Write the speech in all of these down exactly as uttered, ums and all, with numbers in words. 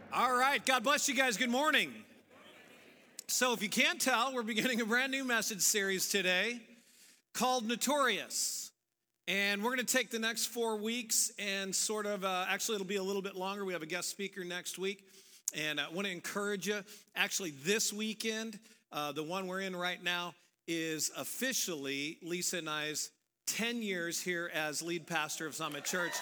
All right, God bless you guys. Good morning. So if you can't tell, we're beginning a brand new message series today called Notorious. And we're going to take the next four weeks and sort of, uh, actually it'll be a little bit longer. We have a guest speaker next week. And I want to encourage you, actually this weekend, uh, the one we're in right now, is officially Lisa and I's ten years here as lead pastor of Summit Church.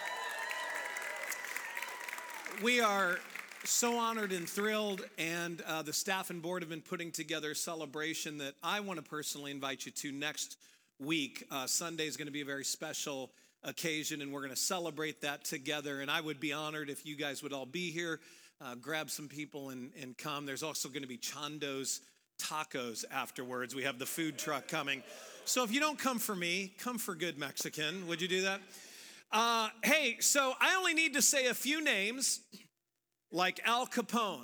We are so honored and thrilled, and uh, the staff and board have been putting together a celebration that I want to personally invite you to next week. Uh, Sunday is going to be a very special occasion, and we're going to celebrate that together, and I would be honored if you guys would all be here, uh, grab some people and, and come. There's also going to be Chando's Tacos afterwards. We have the food truck coming. So if you don't come for me, come for good Mexican. Would you do that? Uh, hey, so I only need to say a few names, like Al Capone,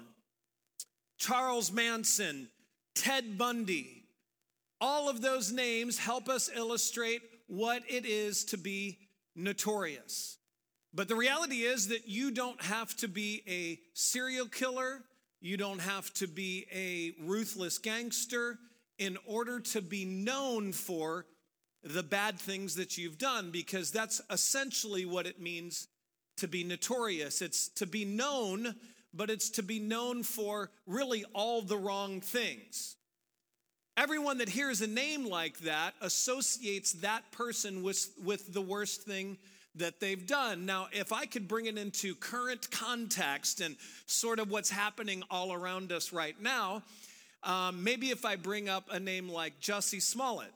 Charles Manson, Ted Bundy. All of those names help us illustrate what it is to be notorious. But the reality is that you don't have to be a serial killer. You don't have to be a ruthless gangster in order to be known for the bad things that you've done, because that's essentially what it means to be notorious. It's to be known, but it's to be known for really all the wrong things. Everyone that hears a name like that associates that person with, with the worst thing that they've done. Now, if I could bring it into current context and sort of what's happening all around us right now, um, maybe if I bring up a name like Jussie Smollett,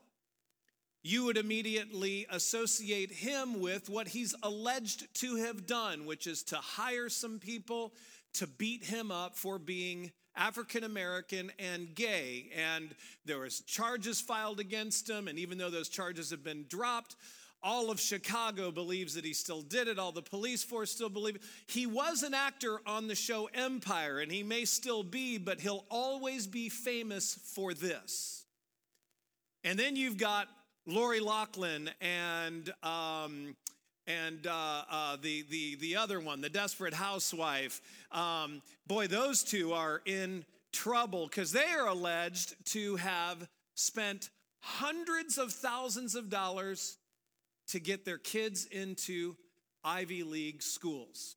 you would immediately associate him with what he's alleged to have done, which is to hire some people to beat him up for being African American and gay. And there was charges filed against him, and even though those charges have been dropped, all of Chicago believes that he still did it. All the police force still believe it. He was an actor on the show Empire, and he may still be, but he'll always be famous for this. And then you've got Lori Loughlin and um, and uh, uh, the the the other one, the Desperate Housewife. Um, boy, those two are in trouble because they are alleged to have spent hundreds of thousands of dollars to get their kids into Ivy League schools.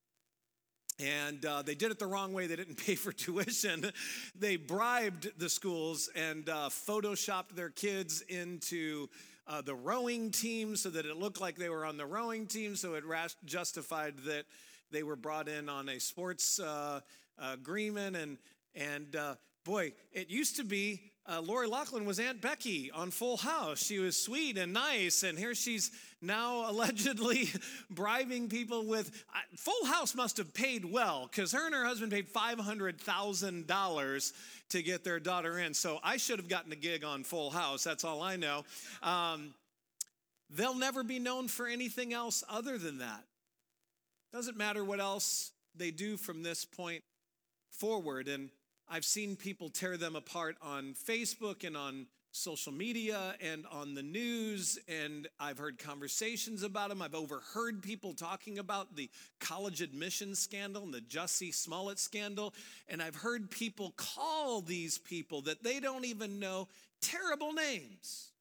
And uh, they did it the wrong way. They didn't pay for tuition. They bribed the schools and uh, photoshopped their kids into uh, the rowing team so that it looked like they were on the rowing team. So it ras- justified that they were brought in on a sports uh, agreement. And, and uh, boy, it used to be Uh, Lori Loughlin was Aunt Becky on Full House. She was sweet and nice, and here she's now allegedly bribing people with, uh, Full House must have paid well, because her and her husband paid five hundred thousand dollars to get their daughter in, so I should have gotten a gig on Full House, that's all I know. Um, they'll never be known for anything else other than that. Doesn't matter what else they do from this point forward, and I've seen people tear them apart on Facebook and on social media and on the news, and I've heard conversations about them. I've overheard people talking about the college admissions scandal and the Jussie Smollett scandal, and I've heard people call these people that they don't even know terrible names.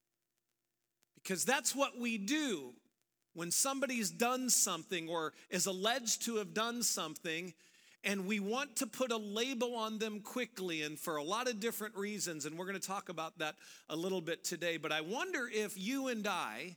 Because that's what we do when somebody's done something or is alleged to have done something, and we want to put a label on them quickly and for a lot of different reasons, and we're going to talk about that a little bit today. But I wonder if you and I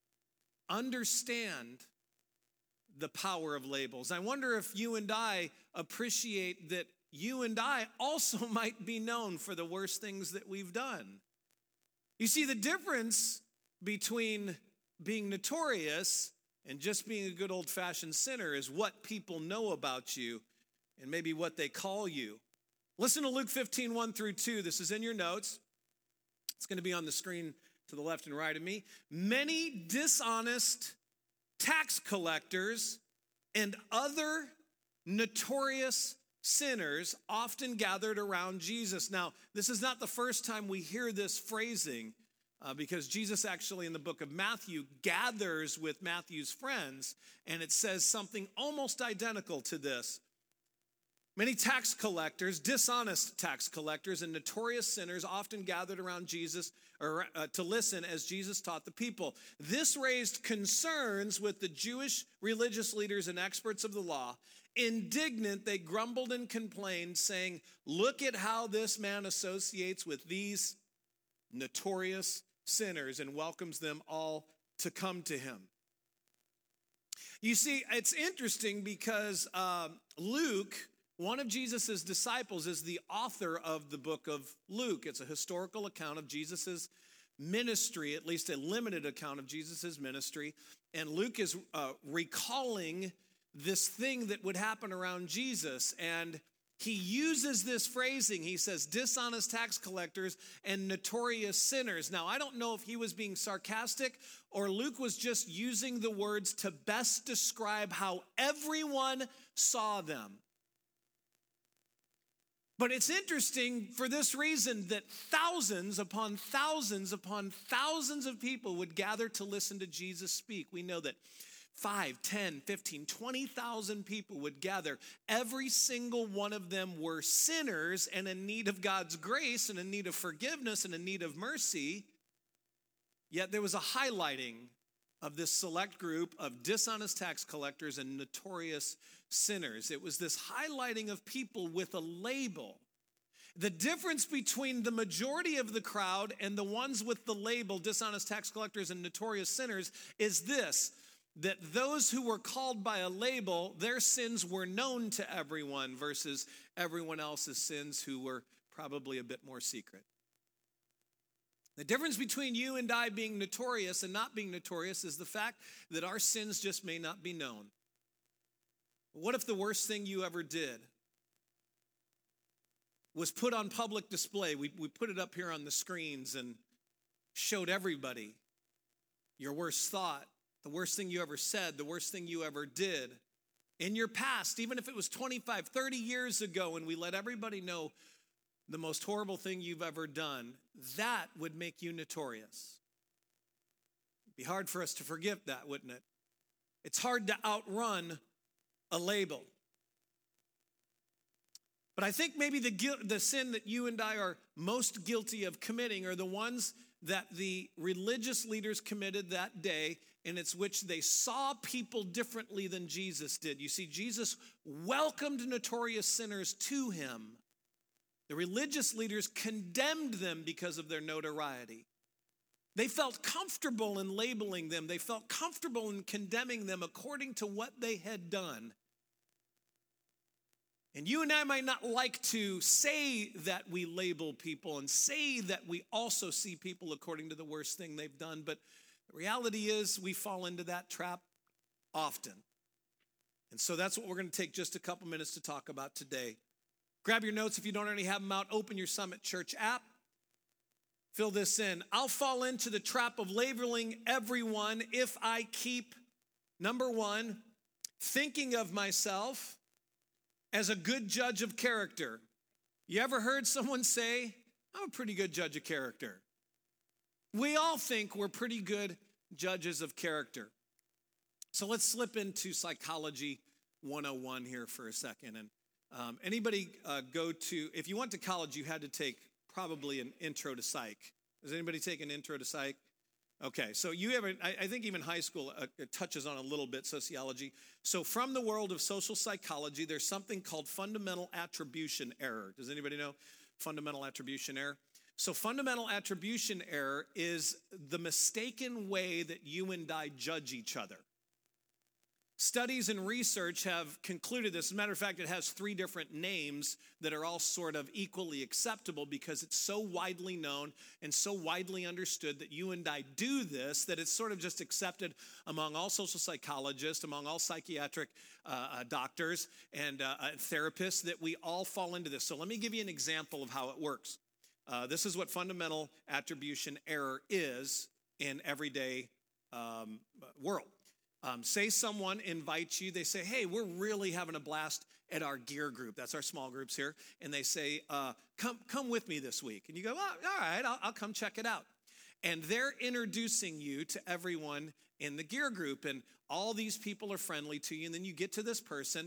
understand the power of labels. I wonder if you and I appreciate that you and I also might be known for the worst things that we've done. You see, the difference between being notorious and just being a good old-fashioned sinner is what people know about you and maybe what they call you. Listen to Luke fifteen, one through two. This is in your notes. It's going to be on the screen to the left and right of me. Many dishonest tax collectors and other notorious sinners often gathered around Jesus. Now, this is not the first time we hear this phrasing, uh, because Jesus actually in the book of Matthew gathers with Matthew's friends, and it says something almost identical to this. Many tax collectors, dishonest tax collectors, and notorious sinners often gathered around Jesus or, uh, to listen as Jesus taught the people. This raised concerns with the Jewish religious leaders and experts of the law. Indignant, they grumbled and complained, saying, "Look at how this man associates with these notorious sinners and welcomes them all to come to him." You see, it's interesting because uh, Luke, one of Jesus' disciples, is the author of the book of Luke. It's a historical account of Jesus' ministry, at least a limited account of Jesus' ministry. And Luke is uh, recalling this thing that would happen around Jesus. And he uses this phrasing. He says, dishonest tax collectors and notorious sinners. Now, I don't know if he was being sarcastic or Luke was just using the words to best describe how everyone saw them. But it's interesting for this reason that thousands upon thousands upon thousands of people would gather to listen to Jesus speak. We know that five, ten, fifteen, twenty thousand people would gather. Every single one of them were sinners and in need of God's grace and in need of forgiveness and in need of mercy. Yet there was a highlighting of this select group of dishonest tax collectors and notorious sinners. It was this highlighting of people with a label. The difference between the majority of the crowd and the ones with the label dishonest tax collectors and notorious sinners is this: that those who were called by a label, their sins were known to everyone versus everyone else's sins who were probably a bit more secret. The difference between you and I being notorious and not being notorious is the fact that our sins just may not be known. What if the worst thing you ever did was put on public display? We, we put it up here on the screens and showed everybody your worst thought, the worst thing you ever said, the worst thing you ever did in your past, even if it was twenty-five, thirty years ago, and we let everybody know the most horrible thing you've ever done. That would make you notorious. It'd be hard for us to forgive that, wouldn't it? It's hard to outrun a label. But I think maybe the guilt, the sin that you and I are most guilty of committing are the ones that the religious leaders committed that day, in its which they saw people differently than Jesus did. You see, Jesus welcomed notorious sinners to him. The religious leaders condemned them because of their notoriety. They felt comfortable in labeling them. They felt comfortable in condemning them according to what they had done. And you and I might not like to say that we label people and say that we also see people according to the worst thing they've done, but the reality is we fall into that trap often. And so that's what we're going to take just a couple minutes to talk about today. Grab your notes if you don't already have them out. Open your Summit Church app. Fill this in. I'll fall into the trap of labeling everyone if I keep, number one, thinking of myself as a good judge of character. You ever heard someone say, I'm a pretty good judge of character? We all think we're pretty good judges of character. So let's slip into Psychology one oh one here for a second. And um, anybody uh, go to, if you went to college, you had to take probably an intro to psych. Does anybody take an intro to psych? Okay, so you have, I, I think even high school uh, it touches on a little bit sociology. So from the world of social psychology, there's something called fundamental attribution error. Does anybody know fundamental attribution error? So fundamental attribution error is the mistaken way that you and I judge each other. Studies and research have concluded this. As a matter of fact, it has three different names that are all sort of equally acceptable because it's so widely known and so widely understood that you and I do this, that it's sort of just accepted among all social psychologists, among all psychiatric uh, uh, doctors and uh, uh, therapists, that we all fall into this. So let me give you an example of how it works. Uh, this is what fundamental attribution error is in everyday um, world. Um, say someone invites you, they say, hey, we're really having a blast at our gear group. That's our small groups here. And they say, uh, come come with me this week. And you go, oh, all right, I'll, I'll come check it out. And they're introducing you to everyone in the gear group. And all these people are friendly to you. And then you get to this person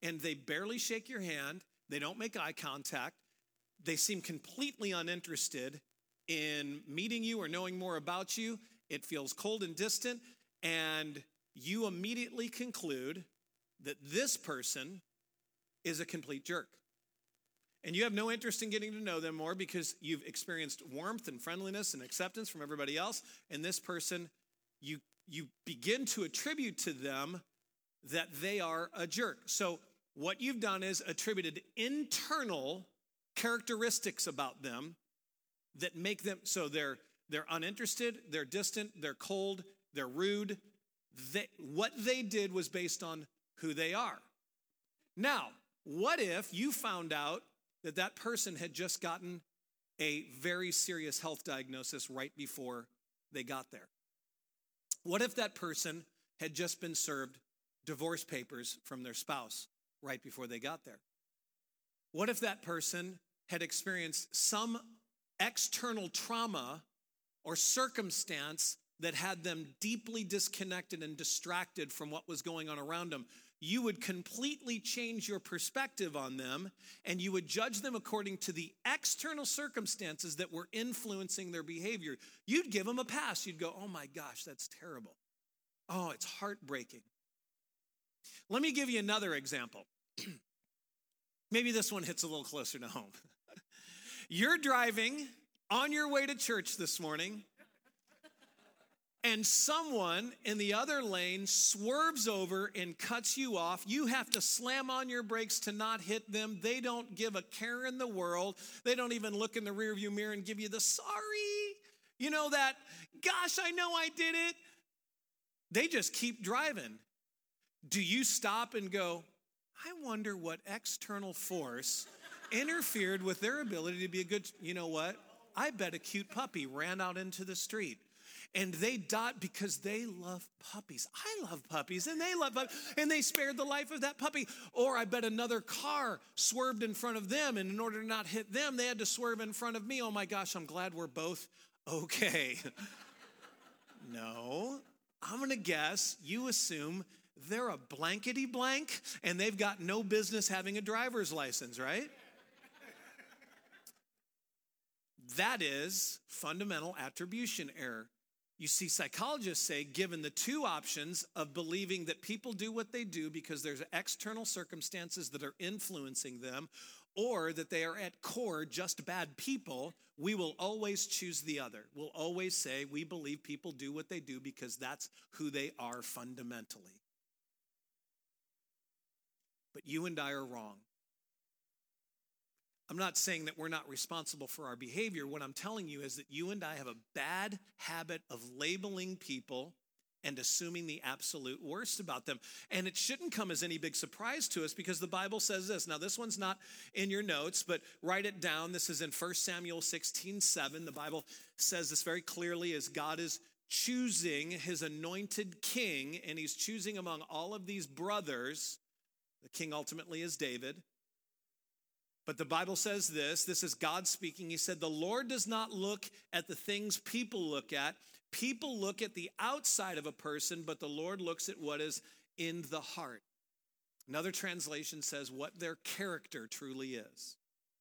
and they barely shake your hand. They don't make eye contact. They seem completely uninterested in meeting you or knowing more about you. It feels cold and distant, and you immediately conclude that this person is a complete jerk. And you have no interest in getting to know them more because you've experienced warmth and friendliness and acceptance from everybody else. And this person, you, you begin to attribute to them that they are a jerk. So what you've done is attributed internal characteristics about them that make them, so they're, they're uninterested, they're distant, they're cold, they're rude. They, what they did was based on who they are. Now, what if you found out that that person had just gotten a very serious health diagnosis right before they got there? What if that person had just been served divorce papers from their spouse right before they got there? What if that person had experienced some external trauma or circumstance that had them deeply disconnected and distracted from what was going on around them? You would completely change your perspective on them, and you would judge them according to the external circumstances that were influencing their behavior. You'd give them a pass. You'd go, oh my gosh, that's terrible. Oh, it's heartbreaking. Let me give you another example. Maybe this one hits a little closer to home. You're driving on your way to church this morning, and someone in the other lane swerves over and cuts you off. You have to slam on your brakes to not hit them. They don't give a care in the world. They don't even look in the rearview mirror and give you the sorry. You know that, gosh, I know I did it. They just keep driving. Do you stop and go, I wonder what external force interfered with their ability to be a good, you know what? I bet a cute puppy ran out into the street. And they died because they love puppies. I love puppies, and they love puppies, and they spared the life of that puppy. Or I bet another car swerved in front of them, and in order to not hit them, they had to swerve in front of me. Oh my gosh, I'm glad we're both okay. No, I'm gonna guess you assume they're a blankety blank, and they've got no business having a driver's license, right? That is fundamental attribution error. You see, psychologists say, given the two options of believing that people do what they do because there's external circumstances that are influencing them, or that they are at core just bad people, we will always choose the other. We'll always say we believe people do what they do because that's who they are fundamentally. But you and I are wrong. I'm not saying that we're not responsible for our behavior. What I'm telling you is that you and I have a bad habit of labeling people and assuming the absolute worst about them. And it shouldn't come as any big surprise to us because the Bible says this. Now, this one's not in your notes, but write it down. This is in First Samuel sixteen seven. The Bible says this very clearly as God is choosing his anointed king, and he's choosing among all of these brothers. The king ultimately is David. But the Bible says this, this is God speaking. He said, the Lord does not look at the things people look at. People look at the outside of a person, but the Lord looks at what is in the heart. Another translation says what their character truly is.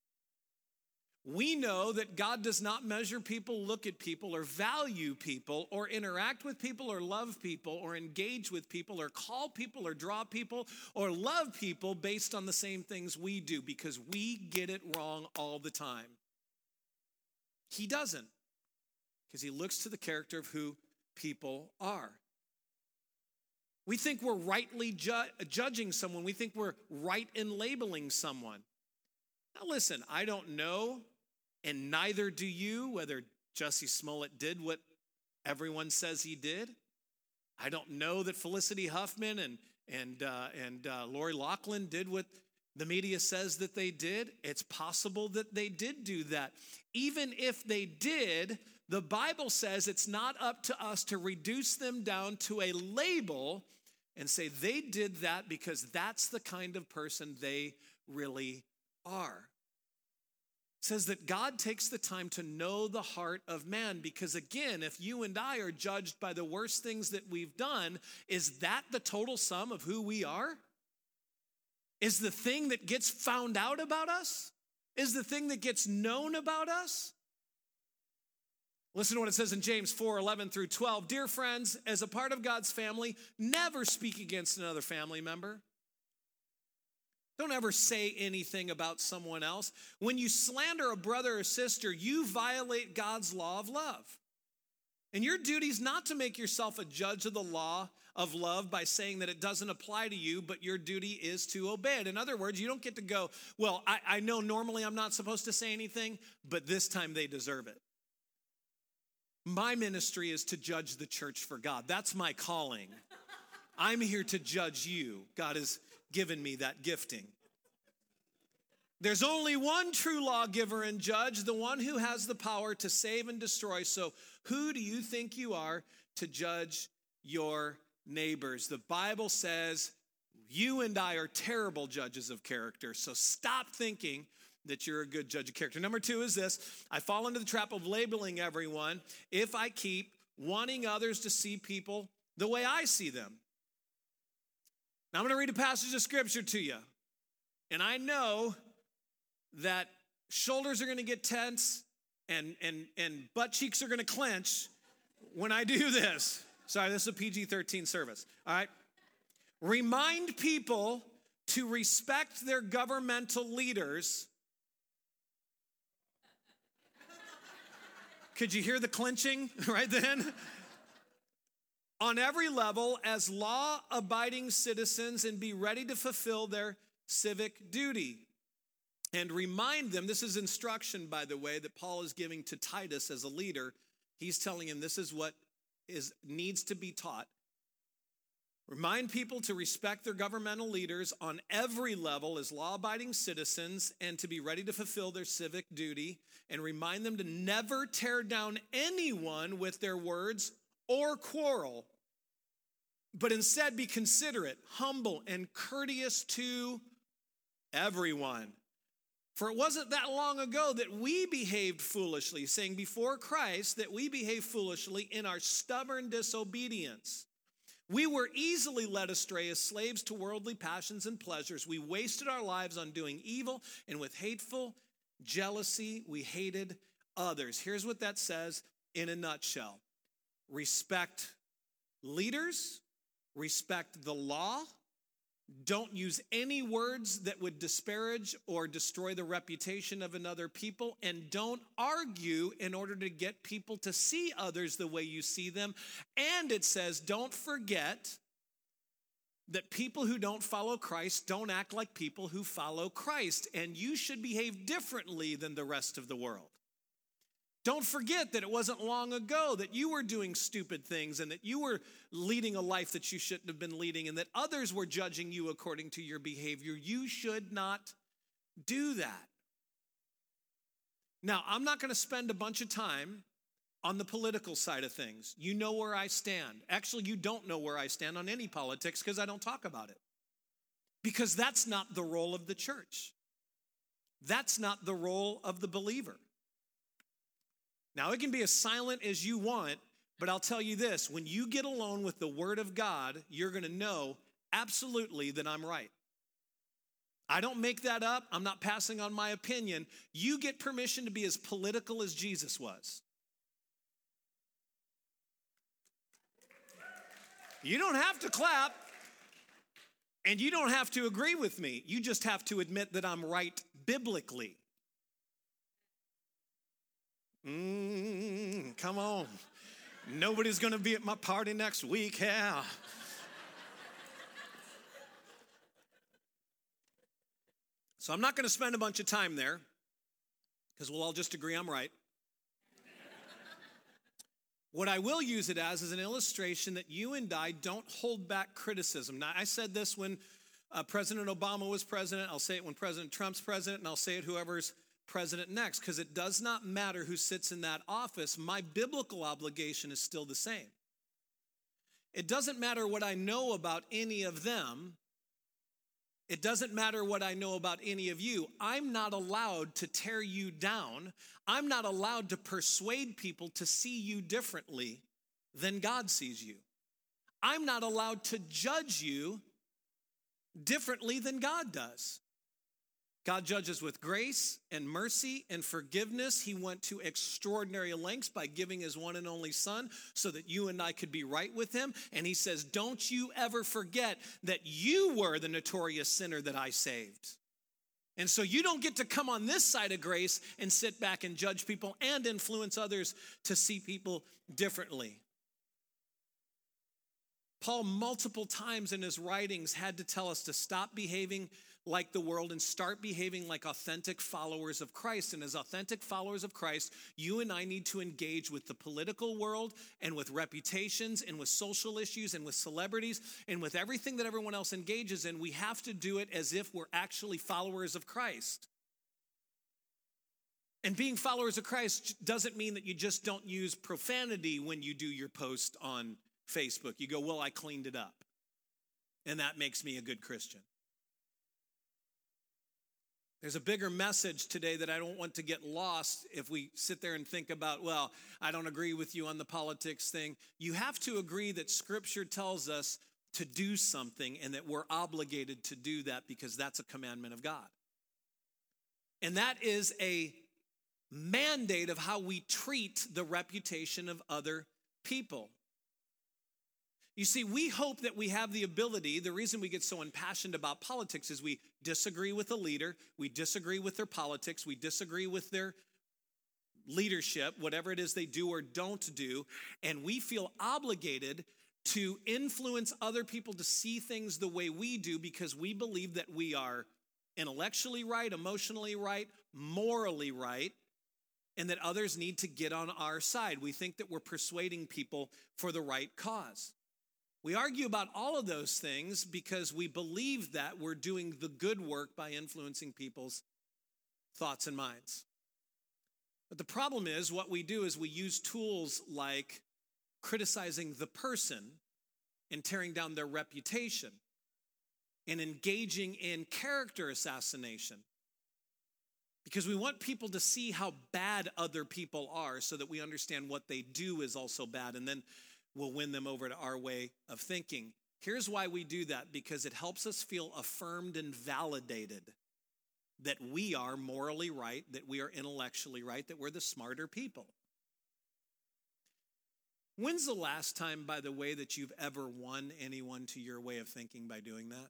We know that God does not measure people, look at people, or value people, or interact with people, or love people, or engage with people, or call people, or draw people, or love people based on the same things we do, because we get it wrong all the time. He doesn't, because he looks to the character of who people are. We think we're rightly ju- judging someone. We think we're right in labeling someone. Now listen, I don't know, and neither do you, whether Jussie Smollett did what everyone says he did. I don't know that Felicity Huffman and and uh, and uh, Lori Loughlin did what the media says that they did. It's possible that they did do that. Even if they did, the Bible says it's not up to us to reduce them down to a label and say they did that because that's the kind of person they really are. It says that God takes the time to know the heart of man because, again, if you and I are judged by the worst things that we've done, is that the total sum of who we are? is the thing that gets found out about us, is the thing that gets known about us. Listen to what it says in James four, eleven through twelve. Dear friends, as a part of God's family, never speak against another family member. Don't ever say anything about someone else. When you slander a brother or sister, you violate God's law of love. And your duty is not to make yourself a judge of the law of love by saying that it doesn't apply to you, but your duty is to obey it. In other words, you don't get to go, well, I, I know normally I'm not supposed to say anything, but this time they deserve it. My ministry is to judge the church for God. That's my calling. I'm here to judge you. God has given me that gifting. There's only one true lawgiver and judge, the one who has the power to save and destroy. So who do you think you are to judge your neighbors? The Bible says you and I are terrible judges of character. So stop thinking that you're a good judge of character. Number two is this: I fall into the trap of labeling everyone if I keep wanting others to see people the way I see them. Now I'm going to read a passage of scripture to you. And I know that shoulders are going to get tense and, and, and butt cheeks are going to clench when I do this. Sorry, this is a P G thirteen service. All right. Remind people to respect their governmental leaders. Could you hear the clenching right then? On every level as law-abiding citizens, and be ready to fulfill their civic duty. And remind them, this is instruction, by the way, that Paul is giving to Titus as a leader. He's telling him this is what is needs to be taught. Remind people to respect their governmental leaders on every level as law-abiding citizens and to be ready to fulfill their civic duty. And remind them to never tear down anyone with their words or quarrel, but instead be considerate, humble, and courteous to everyone. For it wasn't that long ago that we behaved foolishly, saying before Christ that we behaved foolishly in our stubborn disobedience. We were easily led astray as slaves to worldly passions and pleasures. We wasted our lives on doing evil, and with hateful jealousy, we hated others. Here's what that says in a nutshell. Respect leaders, respect the law. Don't use any words that would disparage or destroy the reputation of another people, and don't argue in order to get people to see others the way you see them. And it says, don't forget that people who don't follow Christ don't act like people who follow Christ, and you should behave differently than the rest of the world. Don't forget that it wasn't long ago that you were doing stupid things and that you were leading a life that you shouldn't have been leading and that others were judging you according to your behavior. You should not do that. Now, I'm not going to spend a bunch of time on the political side of things. You know where I stand. Actually, you don't know where I stand on any politics because I don't talk about it. Because that's not the role of the church. That's not the role of the believer. Now, it can be as silent as you want, but I'll tell you this. When you get alone with the Word of God, you're going to know absolutely that I'm right. I don't make that up. I'm not passing on my opinion. You get permission to be as political as Jesus was. You don't have to clap, and you don't have to agree with me. You just have to admit that I'm right biblically. Mm, come on. Nobody's going to be at my party next week, yeah. So I'm not going to spend a bunch of time there because we'll all just agree I'm right. What I will use it as is an illustration that you and I don't hold back criticism. Now, I said this when uh, President Obama was president. I'll say it when President Trump's president, and I'll say it whoever's president next, because it does not matter who sits in that office. My biblical obligation is still the same. It doesn't matter what I know about any of them. It doesn't matter what I know about any of you. I'm not allowed to tear you down. I'm not allowed to persuade people to see you differently than God sees you. I'm not allowed to judge you differently than God does. God judges with grace and mercy and forgiveness. He went to extraordinary lengths by giving his one and only son so that you and I could be right with him. And he says, don't you ever forget that you were the notorious sinner that I saved. And so you don't get to come on this side of grace and sit back and judge people and influence others to see people differently. Paul multiple times in his writings had to tell us to stop behaving like the world and start behaving like authentic followers of Christ. And as authentic followers of Christ, you and I need to engage with the political world and with reputations and with social issues and with celebrities and with everything that everyone else engages in. We have to do it as if we're actually followers of Christ. And being followers of Christ doesn't mean that you just don't use profanity when you do your post on Facebook. You go, well, I cleaned it up, and that makes me a good Christian. There's a bigger message today that I don't want to get lost if we sit there and think about, well, I don't agree with you on the politics thing. You have to agree that Scripture tells us to do something and that we're obligated to do that because that's a commandment of God. And that is a mandate of how we treat the reputation of other people. You see, we hope that we have the ability. The reason we get so impassioned about politics is we disagree with a leader, we disagree with their politics, we disagree with their leadership, whatever it is they do or don't do, and we feel obligated to influence other people to see things the way we do because we believe that we are intellectually right, emotionally right, morally right, and that others need to get on our side. We think that we're persuading people for the right cause. We argue about all of those things because we believe that we're doing the good work by influencing people's thoughts and minds. But the problem is what we do is we use tools like criticizing the person and tearing down their reputation and engaging in character assassination because we want people to see how bad other people are so that we understand what they do is also bad, and then we'll win them over to our way of thinking. Here's why we do that, because it helps us feel affirmed and validated that we are morally right, that we are intellectually right, that we're the smarter people. When's the last time, by the way, that you've ever won anyone to your way of thinking by doing that?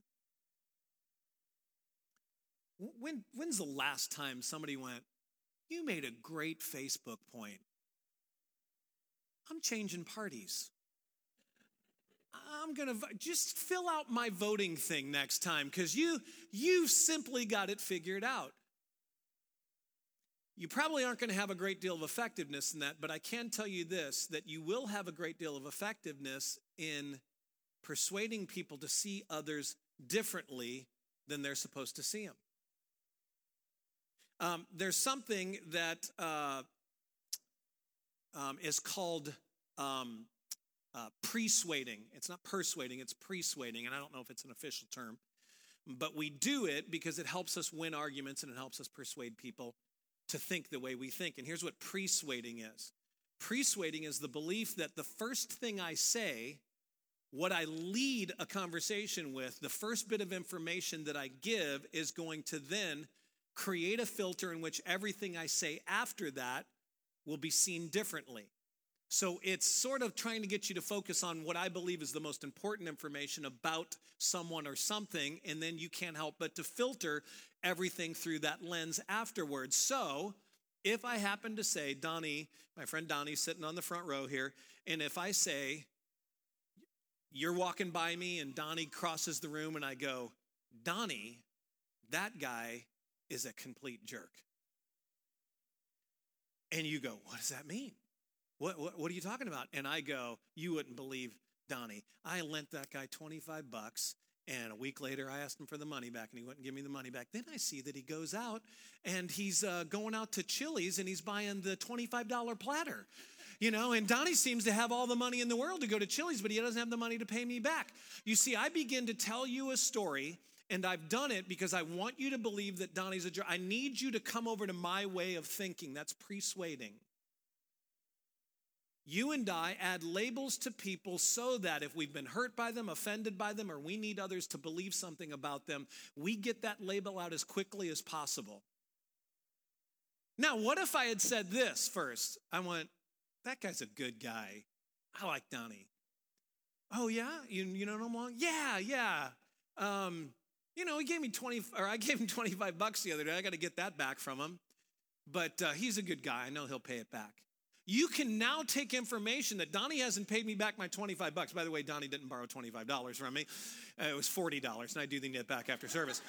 When, when's the last time somebody went, you made a great Facebook point. I'm changing parties. I'm going to just fill out my voting thing next time because you, you've simply got it figured out. You probably aren't going to have a great deal of effectiveness in that, but I can tell you this, that you will have a great deal of effectiveness in persuading people to see others differently than they're supposed to see them. Um, there's something that uh, um, is called um, uh, persuading. It's not persuading, it's persuading, and I don't know if it's an official term, but we do it because it helps us win arguments and it helps us persuade people to think the way we think. And here's what persuading is. Persuading is the belief that the first thing I say, what I lead a conversation with, the first bit of information that I give is going to then create a filter in which everything I say after that will be seen differently. So it's sort of trying to get you to focus on what I believe is the most important information about someone or something, and then you can't help but to filter everything through that lens afterwards. So if I happen to say, Donnie, my friend Donnie's sitting on the front row here, and if I say, you're walking by me and Donnie crosses the room and I go, Donnie, that guy is a complete jerk. And you go, what does that mean? What, what, what are you talking about? And I go, you wouldn't believe Donnie. I lent that guy twenty-five bucks, and a week later I asked him for the money back, and he wouldn't give me the money back. Then I see that he goes out, and he's uh, going out to Chili's, and he's buying the twenty-five dollar platter. You know, and Donnie seems to have all the money in the world to go to Chili's, but he doesn't have the money to pay me back. You see, I begin to tell you a story, and I've done it because I want you to believe that Donnie's a jerk. I need you to come over to my way of thinking. That's persuading. You and I add labels to people so that if we've been hurt by them, offended by them, or we need others to believe something about them, we get that label out as quickly as possible. Now, what if I had said this first? I went, that guy's a good guy. I like Donnie. Oh, yeah? You, you know him long? Yeah, yeah. Um, you know, he gave me twenty, or I gave him twenty-five bucks the other day. I got to get that back from him. But uh, he's a good guy. I know he'll pay it back. You can now take information that Donnie hasn't paid me back my twenty-five bucks. By the way, Donnie didn't borrow twenty-five dollars from me. Uh, it was forty dollars, and I do need it back after service.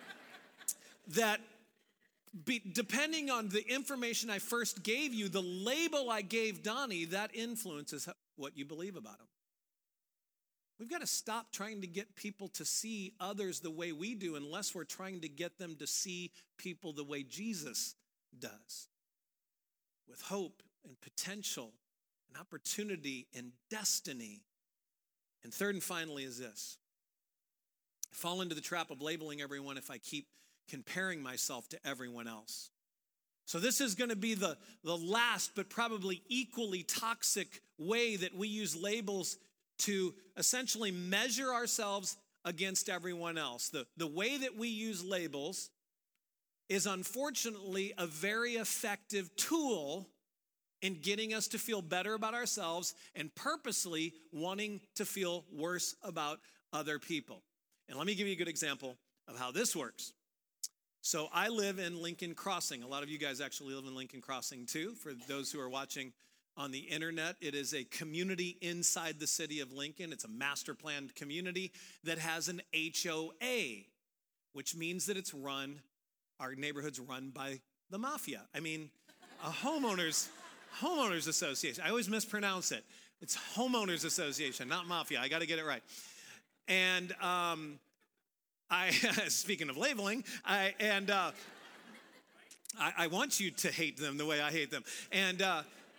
that be, depending on the information I first gave you, the label I gave Donnie, that influences what you believe about him. We've got to stop trying to get people to see others the way we do unless we're trying to get them to see people the way Jesus does. With hope and potential and opportunity and destiny. And third and finally is this. I fall into the trap of labeling everyone if I keep comparing myself to everyone else. So this is going to be the, the last but probably equally toxic way that we use labels to essentially measure ourselves against everyone else. The, the way that we use labels is unfortunately a very effective tool in getting us to feel better about ourselves and purposely wanting to feel worse about other people. And let me give you a good example of how this works. So I live in Lincoln Crossing. A lot of you guys actually live in Lincoln Crossing too. For those who are watching on the internet, it is a community inside the city of Lincoln. It's a master planned community that has an H O A, which means that it's run, our neighborhood's run by the mafia. I mean, a homeowners, homeowners association. I always mispronounce it. It's homeowners association, not mafia. I got to get it right. And um, I, speaking of labeling, I and uh, I, I want you to hate them the way I hate them. And uh,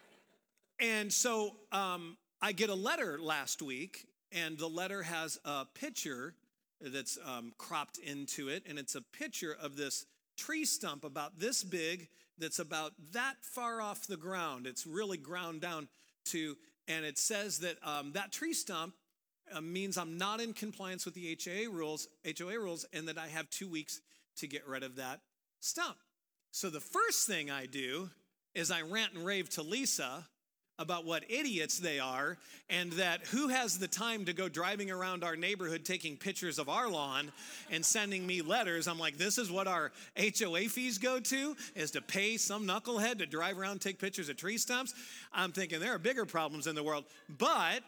and so um, I get a letter last week, and the letter has a picture that's um, cropped into it, and it's a picture of this tree stump about this big that's about that far off the ground. It's really ground down to, and it says that um, that tree stump uh, means I'm not in compliance with the H O A rules, H O A rules, and that I have two weeks to get rid of that stump. So the first thing I do is I rant and rave to Lisa about what idiots they are, and that who has the time to go driving around our neighborhood taking pictures of our lawn and sending me letters. I'm like, this is what our H O A fees go to, is to pay some knucklehead to drive around and take pictures of tree stumps. I'm thinking there are bigger problems in the world. But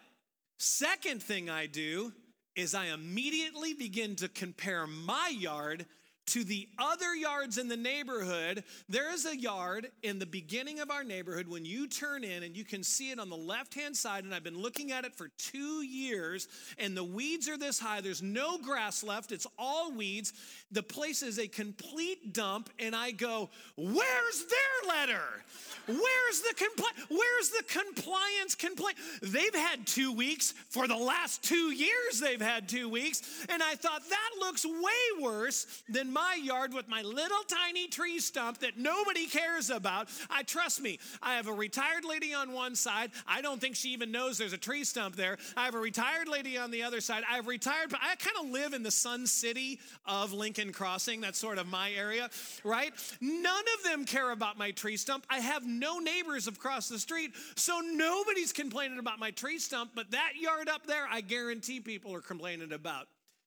second thing I do is I immediately begin to compare my yard to the other yards in the neighborhood. There is a yard in the beginning of our neighborhood when you turn in, and you can see it on the left-hand side, and I've been looking at it for two years, and the weeds are this high. There's no grass left. It's all weeds. The place is a complete dump, and I go, where's their letter? Where's the compli- Where's the compliance complaint? They've had two weeks. For the last two years, they've had two weeks, and I thought, that looks way worse than my yard with my little tiny tree stump that nobody cares about. I trust me, I have a retired lady on one side. I don't think she even knows there's a tree stump there. I have a retired lady on the other side. I have retired, I kind of live in the Sun City of Lincoln Crossing. That's sort of my area, right? None of them care about my tree stump. I have no neighbors across the street, so nobody's complaining about my tree stump, but that yard up there, I guarantee people are complaining about.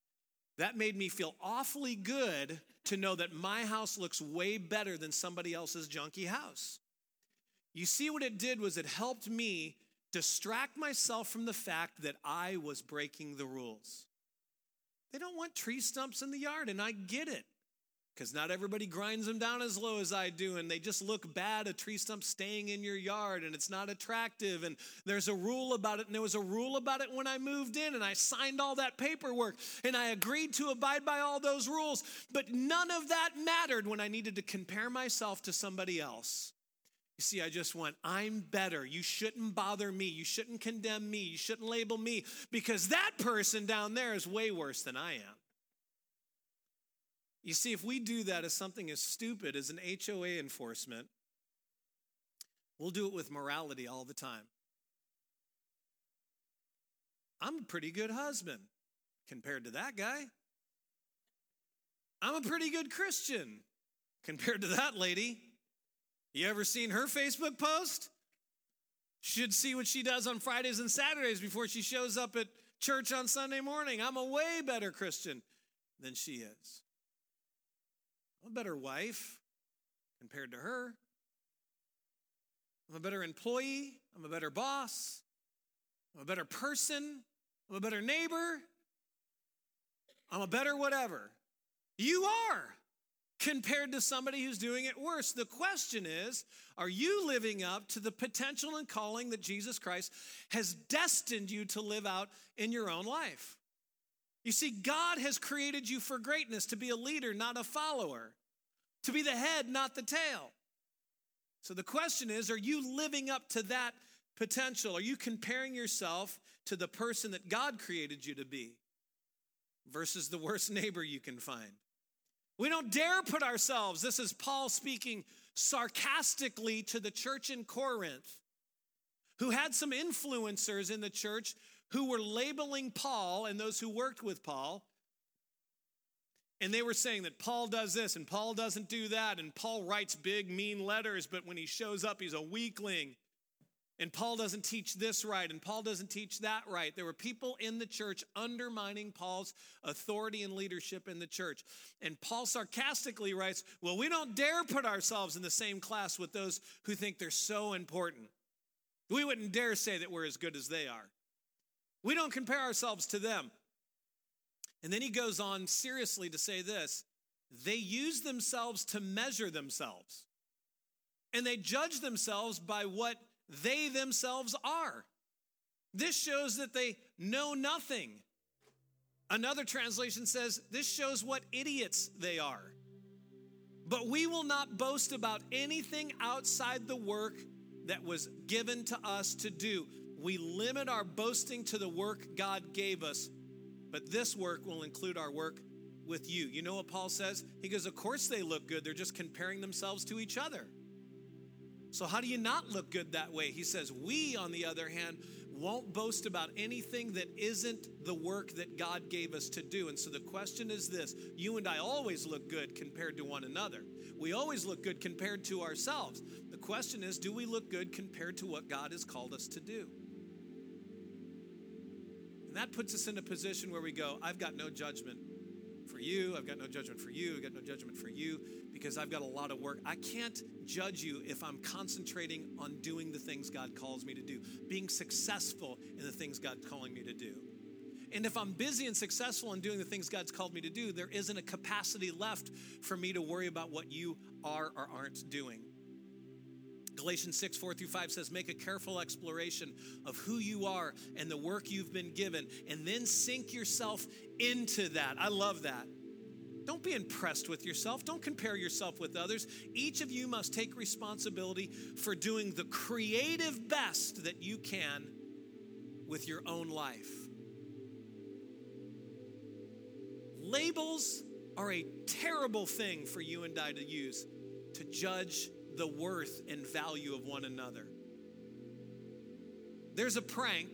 That made me feel awfully good to know that my house looks way better than somebody else's junky house. You see, what it did was it helped me distract myself from the fact that I was breaking the rules. They don't want tree stumps in the yard, and I get it, because not everybody grinds them down as low as I do, and they just look bad, a tree stump staying in your yard, and it's not attractive, and there's a rule about it, and there was a rule about it when I moved in, and I signed all that paperwork, and I agreed to abide by all those rules, but none of that mattered when I needed to compare myself to somebody else. You see, I just went, I'm better. You shouldn't bother me. You shouldn't condemn me. You shouldn't label me, because that person down there is way worse than I am. You see, if we do that as something as stupid as an H O A enforcement, we'll do it with morality all the time. I'm a pretty good husband compared to that guy. I'm a pretty good Christian compared to that lady. You ever seen her Facebook post? Should see what she does on Fridays and Saturdays before she shows up at church on Sunday morning. I'm a way better Christian than she is. I'm a better wife compared to her. I'm a better employee. I'm a better boss. I'm a better person. I'm a better neighbor. I'm a better whatever. You are compared to somebody who's doing it worse. The question is, are you living up to the potential and calling that Jesus Christ has destined you to live out in your own life? You see, God has created you for greatness, to be a leader, not a follower, to be the head, not the tail. So the question is, are you living up to that potential? Are you comparing yourself to the person that God created you to be versus the worst neighbor you can find? We don't dare put ourselves, this is Paul speaking sarcastically to the church in Corinth, who had some influencers in the church who were labeling Paul and those who worked with Paul. And they were saying that Paul does this and Paul doesn't do that. And Paul writes big, mean letters, but when he shows up, he's a weakling. And Paul doesn't teach this right, and Paul doesn't teach that right. There were people in the church undermining Paul's authority and leadership in the church. And Paul sarcastically writes, well, we don't dare put ourselves in the same class with those who think they're so important. We wouldn't dare say that we're as good as they are. We don't compare ourselves to them. And then he goes on seriously to say this: they use themselves to measure themselves, and they judge themselves by what they themselves are. This shows that they know nothing. Another translation says, this shows what idiots they are. But we will not boast about anything outside the work that was given to us to do. We limit our boasting to the work God gave us, but this work will include our work with you. You know what Paul says? He goes, of course they look good. They're just comparing themselves to each other. So how do you not look good that way? He says, we, on the other hand, won't boast about anything that isn't the work that God gave us to do. And so the question is this: you and I always look good compared to one another. We always look good compared to ourselves. The question is, do we look good compared to what God has called us to do? And that puts us in a position where we go, I've got no judgment for you. I've got no judgment for you. I've got no judgment for you because I've got a lot of work. I can't judge you if I'm concentrating on doing the things God calls me to do, being successful in the things God's calling me to do. And if I'm busy and successful in doing the things God's called me to do, there isn't a capacity left for me to worry about what you are or aren't doing. Galatians six, four through five says, make a careful exploration of who you are and the work you've been given, and then sink yourself into that. I love that. Don't be impressed with yourself. Don't compare yourself with others. Each of you must take responsibility for doing the creative best that you can with your own life. Labels are a terrible thing for you and I to use to judge the worth and value of one another. There's a prank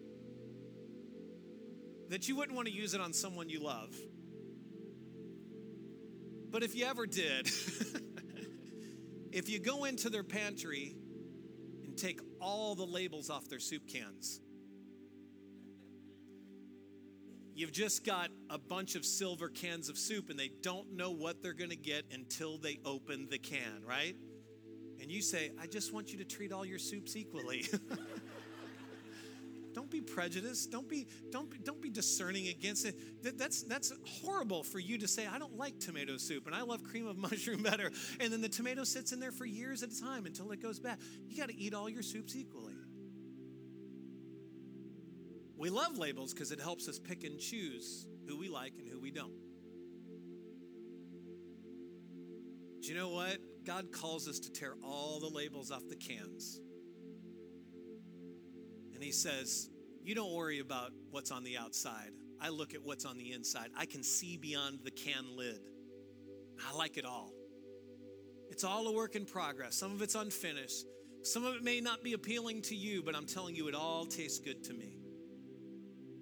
that you wouldn't want to use it on someone you love. But if you ever did, if you go into their pantry and take all the labels off their soup cans, you've just got a bunch of silver cans of soup and they don't know what they're going to get until they open the can, right? And you say, I just want you to treat all your soups equally. Don't be prejudiced. Don't be, don't be, don't be discerning against it. That, that's, that's horrible for you to say, I don't like tomato soup and I love cream of mushroom better. And then the tomato sits in there for years at a time until it goes bad. You got to eat all your soups equally. We love labels because it helps us pick and choose who we like and who we don't. Do you know what? God calls us to tear all the labels off the cans. And he says, you don't worry about what's on the outside. I look at what's on the inside. I can see beyond the can lid. I like it all. It's all a work in progress. Some of it's unfinished. Some of it may not be appealing to you, but I'm telling you, it all tastes good to me.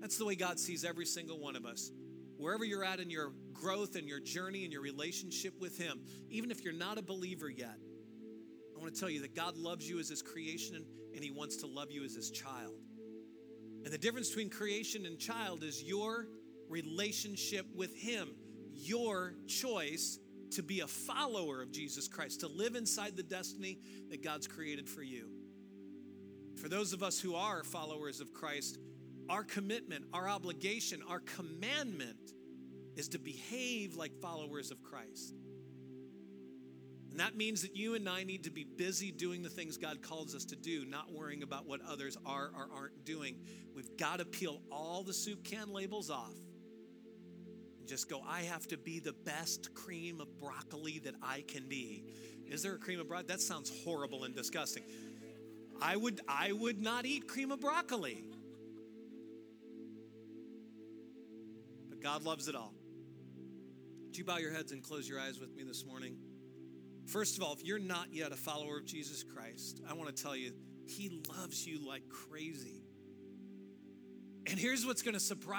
That's the way God sees every single one of us. Wherever you're at in your growth and your journey and your relationship with him, even if you're not a believer yet, I want to tell you that God loves you as his creation and he wants to love you as his child. And the difference between creation and child is your relationship with him, your choice to be a follower of Jesus Christ, to live inside the destiny that God's created for you. For those of us who are followers of Christ, our commitment, our obligation, our commandment is to behave like followers of Christ. And that means that you and I need to be busy doing the things God calls us to do, not worrying about what others are or aren't doing. We've got to peel all the soup can labels off and just go, I have to be the best cream of broccoli that I can be. Is there a cream of broccoli? That sounds horrible and disgusting. I would, I would not eat cream of broccoli. But God loves it all. Would you bow your heads and close your eyes with me this morning? First of all, if you're not yet a follower of Jesus Christ, I want to tell you, he loves you like crazy. And here's what's going to surprise